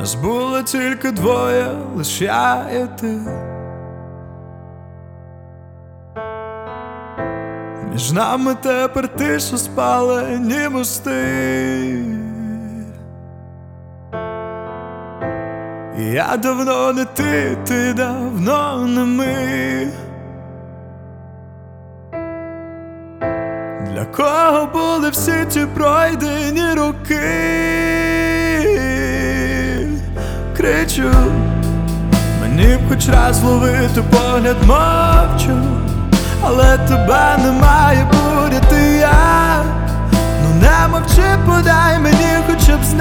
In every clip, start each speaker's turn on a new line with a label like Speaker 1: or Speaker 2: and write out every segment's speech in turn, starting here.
Speaker 1: Нас було тільки двоє, лиш я і ти. Між нами тепер тиша, спалені мости. І я давно не ти, ти давно не ми. Для кого були всі ті пройдені роки? Кричу, мені б хоч раз ловити погляд, мовчу, але тебе не має будь-ти я. Ну не мовчи, подай мені хоча б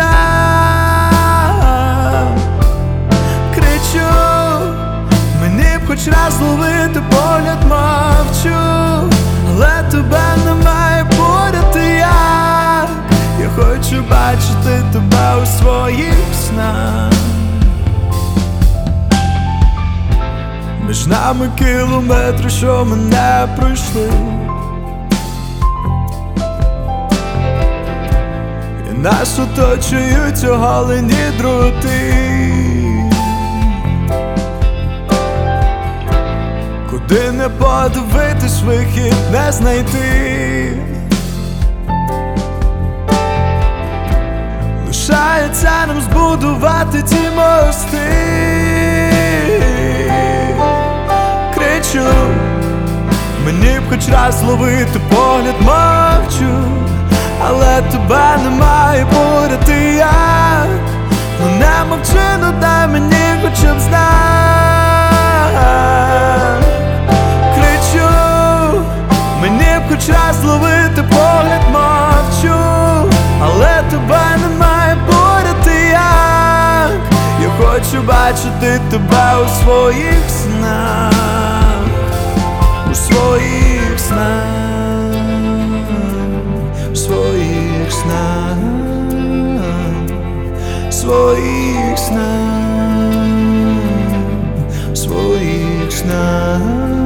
Speaker 1: знак. Кричу, мені б хоч раз ловити погляд, мовчу, але тебе не має будь-ти як. Я хочу бачити тебе у своїх снах. Між нами кілометри, що ми не пройшли, і нас оточують оголені дроти. Куди не подивитись, вихід не знайти. Лишається нам збудувати ті мости. Кричу, мені б хоч раз ловити погляд, мовчу, але тебе немає поряд і як. Ну не мовчи, ну дай мені хоча б знак. Кричу, мені б хоч раз ловити погляд, мовчу, але тебе немає поряд і як. Я хочу бачити тебе у своїх снах, у своїх снах, у своїх снах, у своїх снах, у своїх снах.